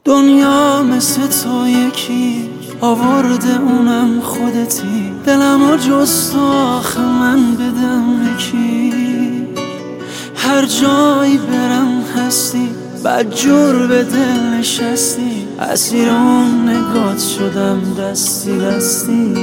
دنیا مثل تو یکی آورده اونم خودتی، دلمو جز تو آخه من بدم یکی. هر جایی برم هستی، بدجور به دل نشستی، اسیر اون نگات شدم دستی دستی.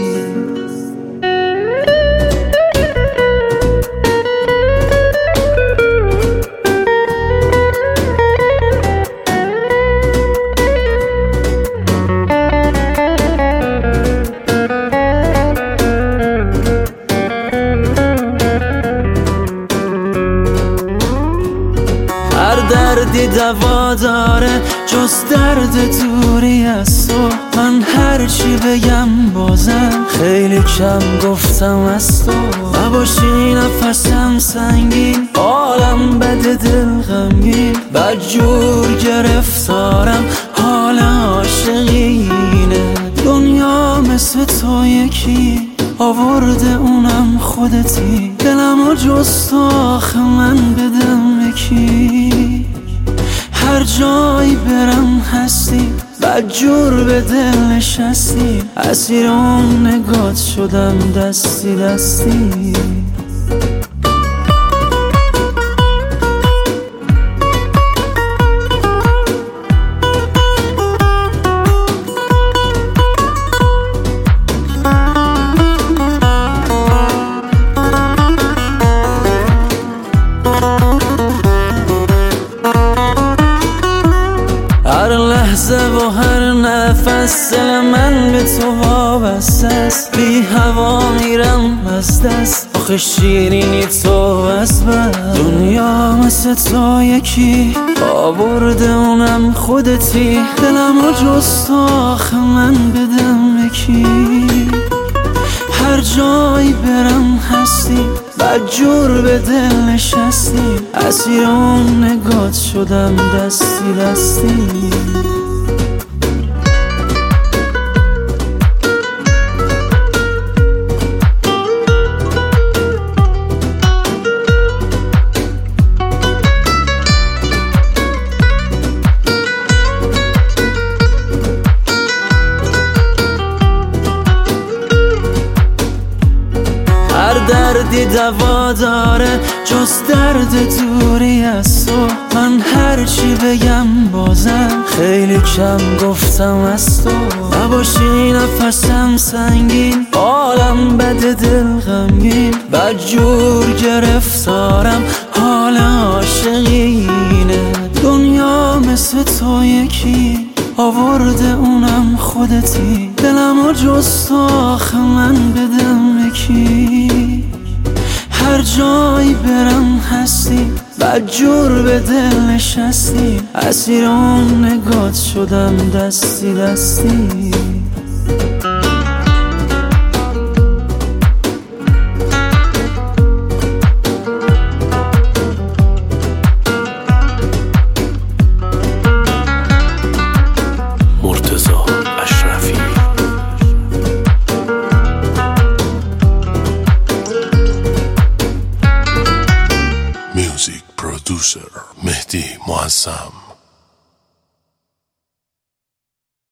دردی دوا داره جز درد دوری از تو، من هرچی بگم بازم خیلی کم گفتم از تو. نباشی نفسم سنگین، حالم بده دل غمگین، بدجور گرفتارم حال عاشقینه. دنیا مثل تو یکی آورده اونم خودتی، دلمو جز تو آخه من بدم یکی. هر جایی برم هستی، بدجور به دل نشستی، اسیر اون نگات شدم دستی دستی. هر لحظه و هر نفس دل من به تو وابسته است، بی هوا میرم از دست، آخه شیرینی تو از بس. دنیا مثل تو یکی آورده اونم خودتی، دلمو جز تو آخه من بدم یکی. هر جایی برم هستی، بدجور به دل نشستی، اسیر اون نگات شدم دستی دستی. دردی دوا داره جز درد دوری از تو، من هرچی بگم بازم خیلی کم گفتم از تو. نباشی نفسم سنگین، حالم بده دل غمگین، بدجور گرفتارم حال عاشقینه. دنیا مثل تو یکی آورده اونم خودتی، دلمو جز تو آخه من بدم یکی. هر جایی برم هستی، بدجور به دل نشستی، اسیر اون نگات شدم دستی دستی. Music producer مهدی معظم.